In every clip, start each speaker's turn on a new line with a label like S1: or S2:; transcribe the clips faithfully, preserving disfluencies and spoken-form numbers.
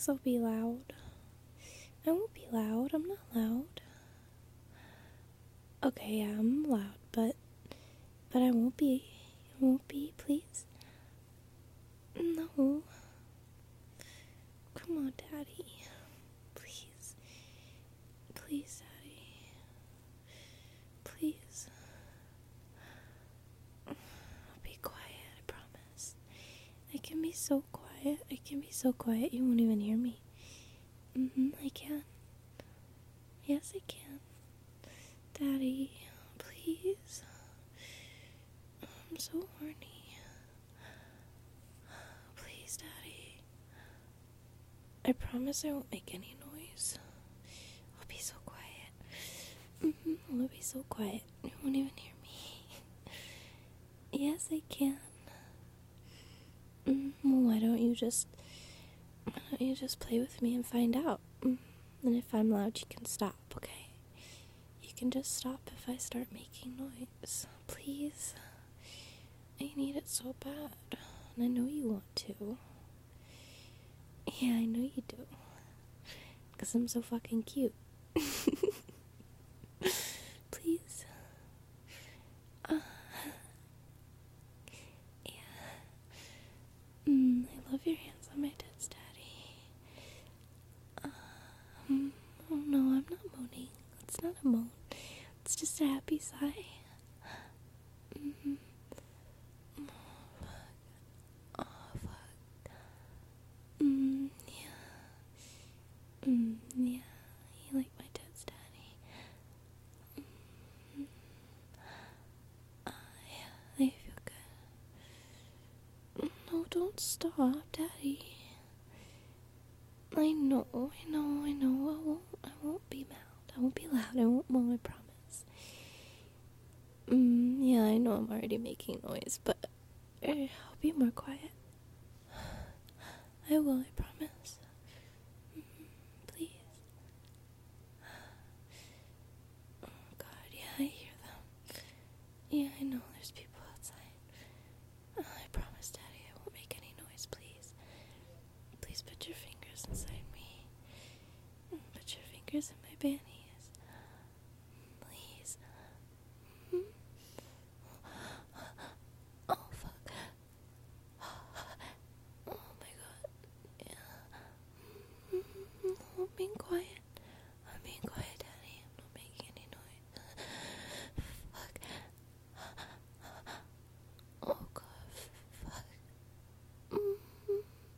S1: thinks I'll be loud. I won't be loud. I'm not loud. Okay, yeah, I'm loud, but but I won't be. I won't be, please. No. Come on, Daddy. Please. Please, Daddy. Please. I'll be quiet, I promise. I can be so quiet. I can be so quiet you won't even hear me. Mm-hmm, I can. Yes, I can. Daddy, please. I'm so horny. Please, Daddy. I promise I won't make any noise. I'll be so quiet. Mm-hmm, I'll be so quiet. You won't even hear me. Yes, I can. Mm, well, why don't you just, why don't you just play with me and find out? Mm, and if I'm loud, you can stop, okay? You can just stop if I start making noise. Please. I need it so bad. And I know you want to. Yeah, I know you do. Because I'm so fucking cute. Please. Uh, yeah. Mm, I love your hands on my tits, Daddy. Um, oh no, I'm not moaning. It's not a moan. It's just a happy sigh. Mm-hmm. Oh, fuck. Mm, yeah. Mm, yeah. You like my tits, Daddy. Mm, uh, yeah, they feel good. No, don't stop, Daddy. I know, I know, I know. I won't, I won't be loud. I won't be loud. I won't moan, I promise. Mm, yeah, I know I'm already making noise, but uh, I'll be more quiet. I will, I promise. Mm, please. Oh God, yeah, I hear them. Yeah, I know there's people outside. Oh, I promise, Daddy, I won't make any noise, please. Please put your fingers inside me. Put your fingers in my panties. Please. Mm-hmm. Oh, fuck. Oh my God. Yeah. Mm-hmm. I'm being quiet. I'm being quiet, Daddy. I'm not making any noise. Fuck. Oh God. Fuck. Mm-hmm.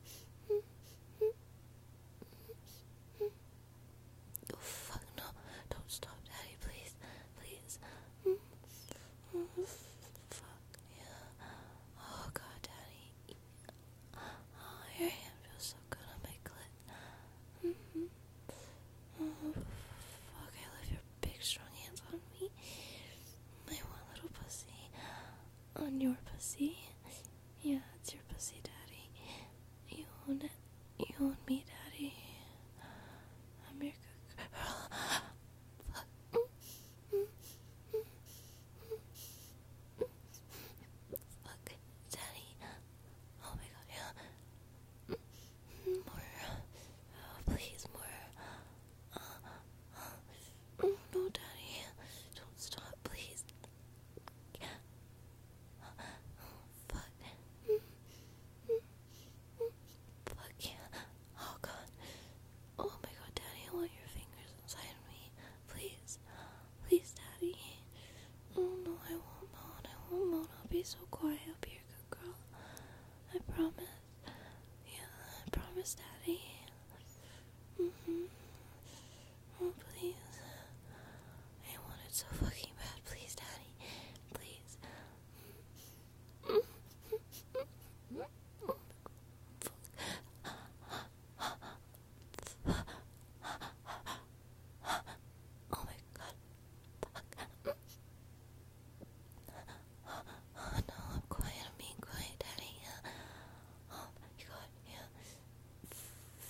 S1: Oh fuck, no. Don't stop, Daddy, please. Please. Mm-hmm. Fuck, yeah. Oh God, Daddy. Oh, your hand feels so good on my clit. Mm-hmm. Oh, fuck, I love your big, strong hands on me. My one little pussy. On your pussy. Yeah, it's your pussy, Daddy. You own it. You own me, Daddy. I'm your good girl. Fuck. Fuck, Daddy. Oh my God, yeah. More. Oh, please, more. Oh, no, Daddy. Don't stop, please. Fuck. Fuck yeah. Oh God. Oh my God, Daddy, I want your fingers inside me. Please. Please, Daddy. Oh no, I won't moan. I won't moan. I'll be so quiet. I'll be your good girl. I promise. Yeah, I promise, Daddy. Mm-hmm. Oh, please. I want it so fucking bad. Please, Daddy. Please. Oh my God. Fuck. Oh no, I'm quiet. I'm being quiet, Daddy. Oh my God, yeah.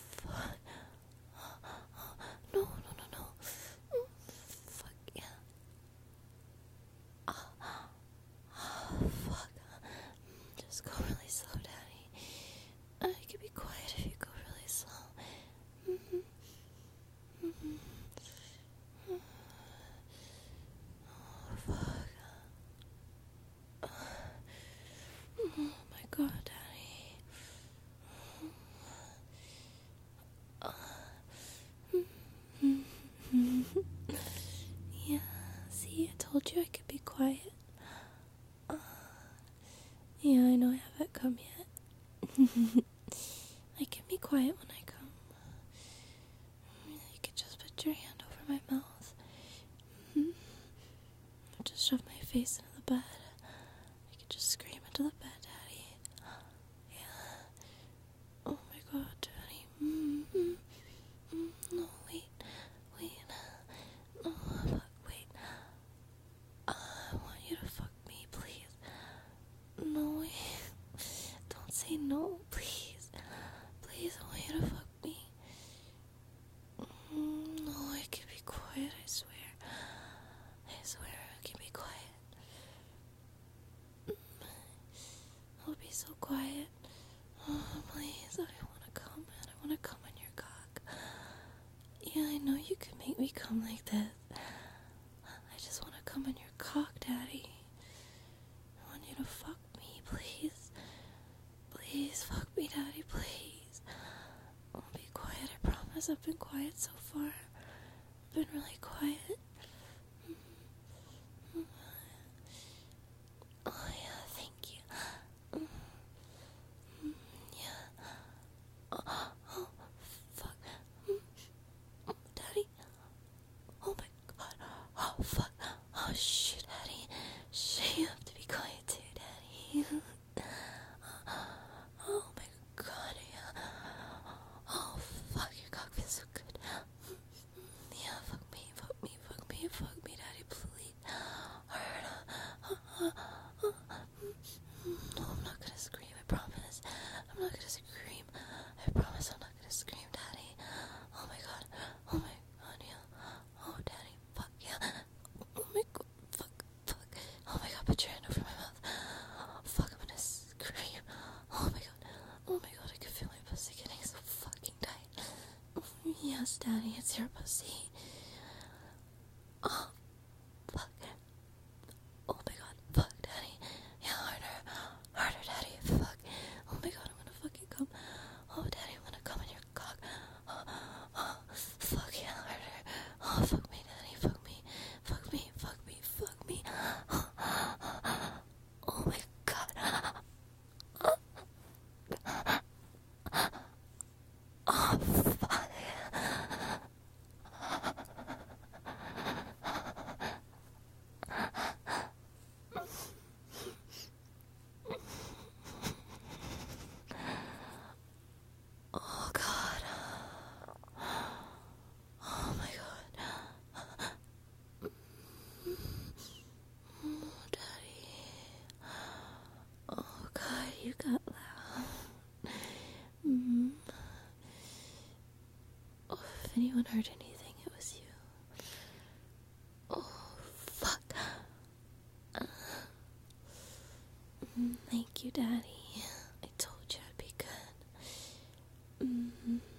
S1: I can be quiet when I come. You could just put your hand over my mouth. Just shove my face into the bed. I could just scream into the bed, Daddy. Yeah. Oh my God, Daddy. Mm-hmm. Mm, no, wait. Wait. No, fuck, wait. Uh, I want you to fuck me, please. No, wait. Don't say no, please. Please, I want you to fuck me. Mm, no, I can be quiet, I swear. I swear I can be quiet. I'll be so quiet. Oh, please, I want to come, man. I want to come on your cock. Yeah, I know you can make me come like this. I just want to come on your cock, Daddy. I want you to fuck me, please. Please, fuck me, Daddy, please. I'll be quiet, I promise. I've been quiet so far. I've been really quiet. Oh, yeah, thank you. Yeah. Oh, oh fuck. Daddy. Oh my God. Oh, fuck. Oh, shit, Daddy. Shit, you have to be quiet too, Daddy. Oh my God, yeah. Oh, fuck, your cock feels so good. Yeah, fuck me, fuck me, fuck me, fuck me, Daddy, please. Alright. No, I'm not gonna scream, I promise. I'm not gonna scream. I promise I'm not gonna scream, Daddy. Oh my God. Oh my God, yeah. Oh, Daddy, fuck, yeah. Oh my God, fuck, fuck. Oh my God, put your hand over my mouth. Fuck, I'm gonna scream. Oh my God. Oh my God, I can feel my pussy getting so fucking tight. Yes, Daddy, it's your pussy. Oh, fuck. Oh my God, fuck, Daddy. Yeah, harder. Harder, Daddy, fuck. Oh my God, I'm gonna fucking come. Oh, Daddy, I'm gonna come in your cock. Oh, oh, fuck, yeah, harder. Oh, fuck me, Daddy, fuck me. Fuck me, fuck me, fuck me. Oh, oh my God. Oh, fuck. Oh God. Oh my God. Oh, Daddy. Oh God, you got loud. Mm. Oh, if anyone heard anything, it was you. Oh, fuck. Mm, thank you, Daddy. I told you I'd be good. Mm-hmm.